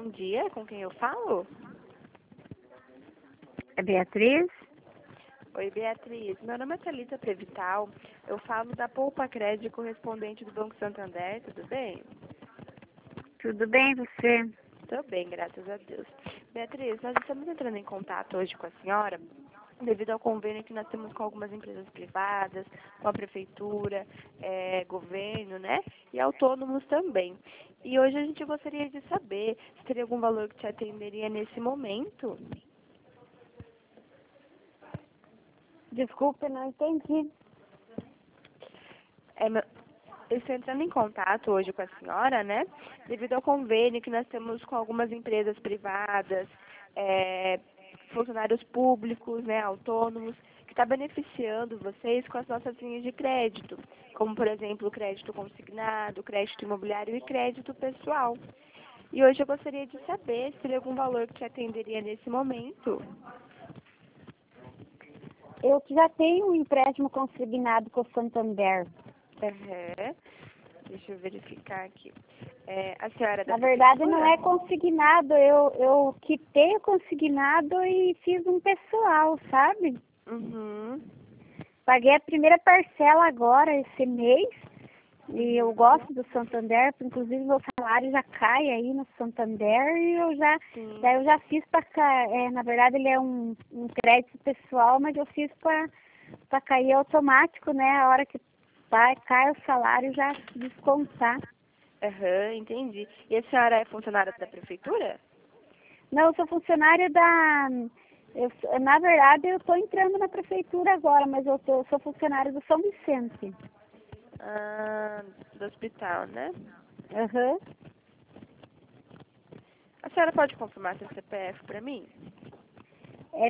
bom dia, com quem eu falo? É Beatriz? Oi, Beatriz. Meu nome é Thalita Prevital. Eu falo da Poupa Crédito correspondente do Banco Santander, tudo bem? Tudo bem, você? Tô bem, graças a Deus. Beatriz, nós estamos entrando em contato hoje com a senhora devido ao convênio que nós temos com algumas empresas privadas, com a prefeitura, governo, né? E autônomos também. E hoje a gente gostaria de saber se teria algum valor que te atenderia nesse momento. Desculpe, não entendi. Eu estou entrando em contato hoje com a senhora, né? Devido ao convênio que nós temos com algumas empresas privadas, funcionários públicos, né, autônomos, que está beneficiando vocês com as nossas linhas de crédito, como, por exemplo, o crédito consignado, crédito imobiliário e crédito pessoal. E hoje eu gostaria de saber se teria algum valor que te atenderia nesse momento. Eu já tenho um empréstimo consignado com o Santander. Uhum. Deixa eu verificar aqui. A senhora é da Na verdade, prefeitura? não é consignado. Eu quitei o consignado e fiz um pessoal, sabe? Uhum. Paguei a primeira parcela agora, esse mês. E eu gosto do Santander, inclusive meu salário já cai aí no Santander e Sim. daí eu já fiz na verdade ele é um crédito pessoal, mas eu fiz para cair automático, né? A hora que cai o salário já descontar. Aham, entendi. E a senhora é funcionária da prefeitura? Não, eu sou funcionária na verdade eu estou entrando na prefeitura agora, mas eu sou funcionária do São Vicente. Ah, do hospital, né? Aham. A senhora pode confirmar seu CPF para mim? É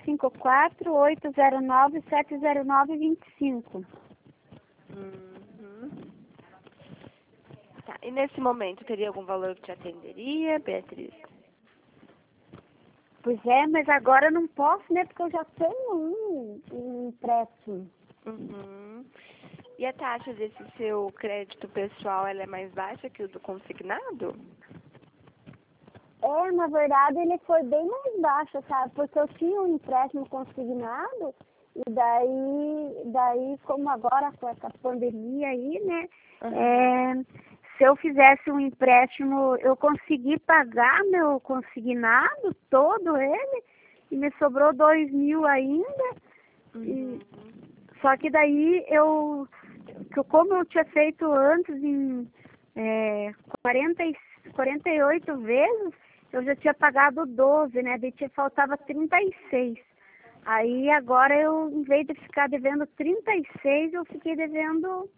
654-809-709-25. Uhum. Tá. E nesse momento, teria algum valor que te atenderia, Beatriz? Pois é, mas agora eu não posso, né? Porque eu já tenho um empréstimo. Uhum. E a taxa desse seu crédito pessoal, ela é mais baixa que o do consignado? Na verdade ele foi bem mais baixo, sabe? Porque eu tinha um empréstimo consignado e daí como agora com essa pandemia aí, né? Uhum. Se eu fizesse um empréstimo, eu consegui pagar meu consignado, todo ele, e me sobrou 2.000 ainda. Uhum. Só que daí como eu tinha feito antes em 48 vezes, eu já tinha pagado 12, né? Daí faltava 36. Aí agora em vez de ficar devendo 36, eu fiquei devendo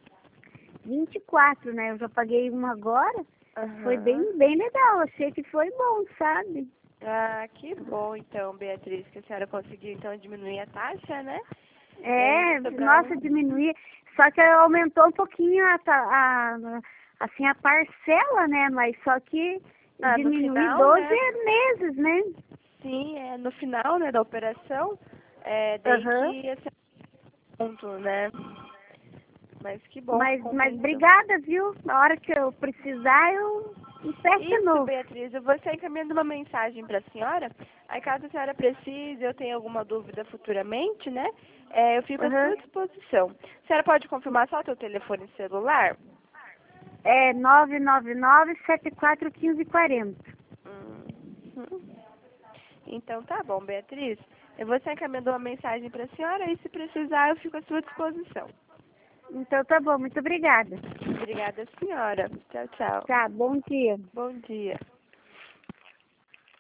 24, né? Eu já paguei uma agora. Uhum. Foi bem legal, achei que foi bom, sabe? Ah, que bom então, Beatriz, que a senhora conseguiu então diminuir a taxa, né? Nossa, diminuir. Só que aumentou um pouquinho assim, a parcela, né? Mas só que no diminuir final, 12 né? meses, né? Sim, no final, né, da operação, daí Aham. que ia ser ponto, né? Mas que bom que Mas compensou. obrigada, viu? Na hora que eu precisar, eu empresto de Isso, novo. Beatriz, eu vou estar encaminhando uma mensagem para a senhora. Aí, caso a senhora precise, eu tenha alguma dúvida futuramente, né? Eu fico à Aham. sua disposição. A senhora pode confirmar só o teu telefone celular? É 999-741540. Uhum. Então, tá bom, Beatriz. Eu vou estar encaminhando uma mensagem para a senhora e, se precisar, eu fico à sua disposição. Então tá bom, muito obrigada. Obrigada, senhora. Tchau, tchau. Tá, bom dia. Bom dia.